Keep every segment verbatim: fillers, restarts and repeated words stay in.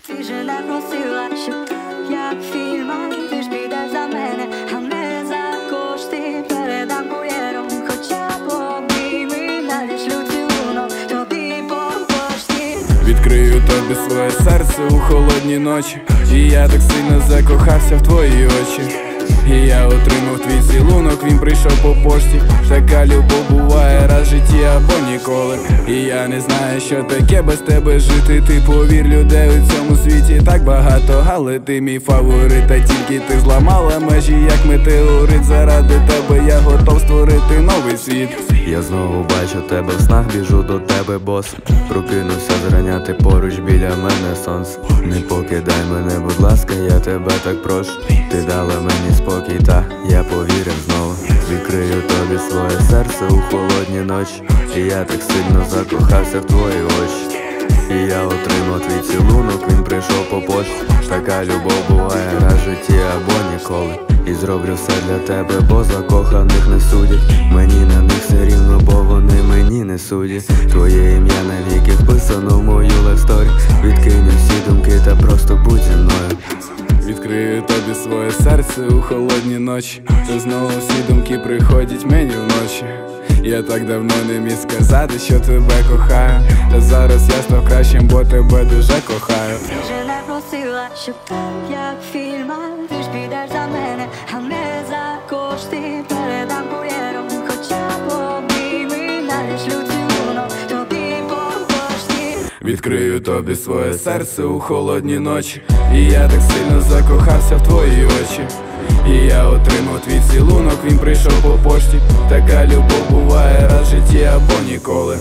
Ти же не просила, щоб як в фільмах ти ж підеш за мене, а не за кошти передам кур'єром. Хоча б обійми, надішлю цілунок тобі по пошті. Відкрию тобі своє серце у холодні ночі, і я так сильно закохався в твої очі. І я отримав твій цілунок, він прийшов по пошті. Така любов буває раз в житті або ніколи. І я не знаю, що таке без тебе жити. Ти повір, людей у цьому світі так багато, але ти мій фаворит, а тільки ти зламала межі, як метеорит. Заради тебе я готов створити новий світ. Я знову бачу тебе в снах, біжу до тебе, бос. Прокинувся зрання, ти поруч біля мене сонце. Не покидай мене, будь ласка, я тебе так прошу. Ти дала мені спокій, та я повірив знову. Відкрию тобі своє серце у холодні ночі, і я так сильно закохався в твої очі. І я отримав твій цілунок, він прийшов по пошті. Така любов буває раз в житті або ніколи. І зроблю все для тебе, бо закоханих не судять. Мені на них все рівно, бо вони мені не судять. Твоє ім'я навіки вписано в мою лайфсторі. Відкинь всі думки та просто будь зі мною. Відкрию тобі своє серце у холодні ночі, та знову всі думки приходять мені вночі. Я так давно не міг сказати, що тебе кохаю, та зараз я став кращим, бо тебе дуже кохаю. Ти же не просила, щоб як в фільмах ти ж підеш за мене, а не за кошти передам кур'єром. Хоча б обійми, надішлю цілунок тобі по пошті. Відкрию тобі своє серце у холодні ночі, і я так сильно закохався в твої очі. І я отримав твій цілунок, він прийшов по пошті. Така любов буває раз в житті або ніколи.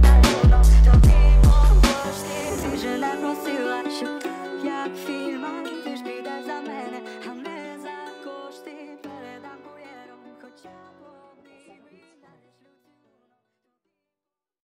Ти же не просила, щоб як в фільмах